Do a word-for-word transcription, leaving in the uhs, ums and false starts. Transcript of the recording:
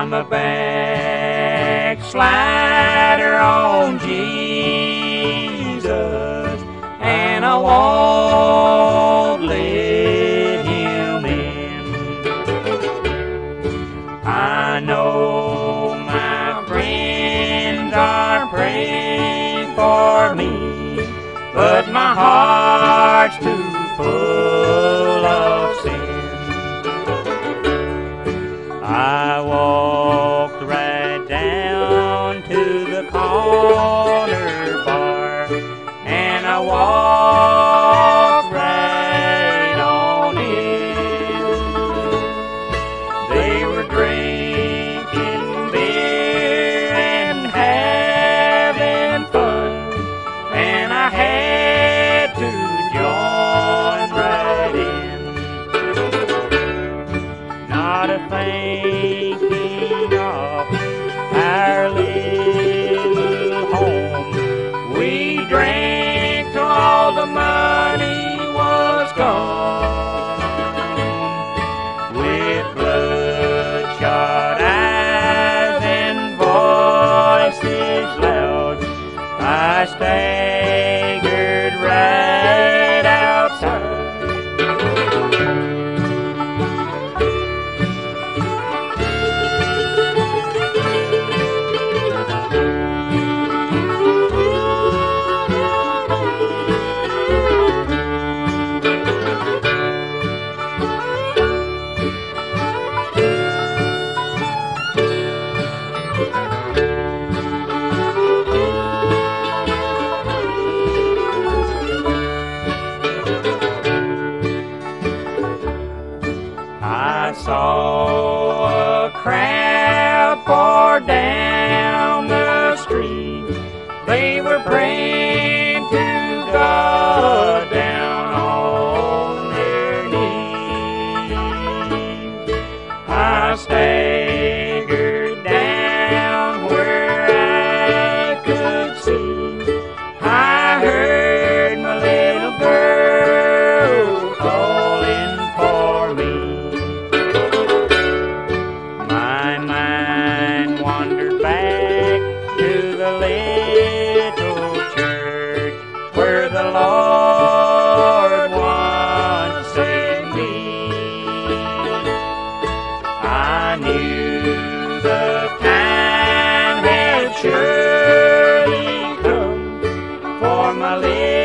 I'm a backslider on Jesus, and I won't let him in. I know my friends are praying for me, but my heart's too full of sin. I walked right down to the corner bar, and I walked right on in. They were drinking beer and having fun, and I had to join right in. Not a thinking of our little home. We drank till all the money was gone. With bloodshot eyes and voices loud, I staggered right outside. I saw a crowd pour down the street. They were praying to God down on their knees. I staggered down where I could see. I heard my little girl calling for me. My mind wandered back to the little church where the Lord once saved me. I knew the time had surely come for my little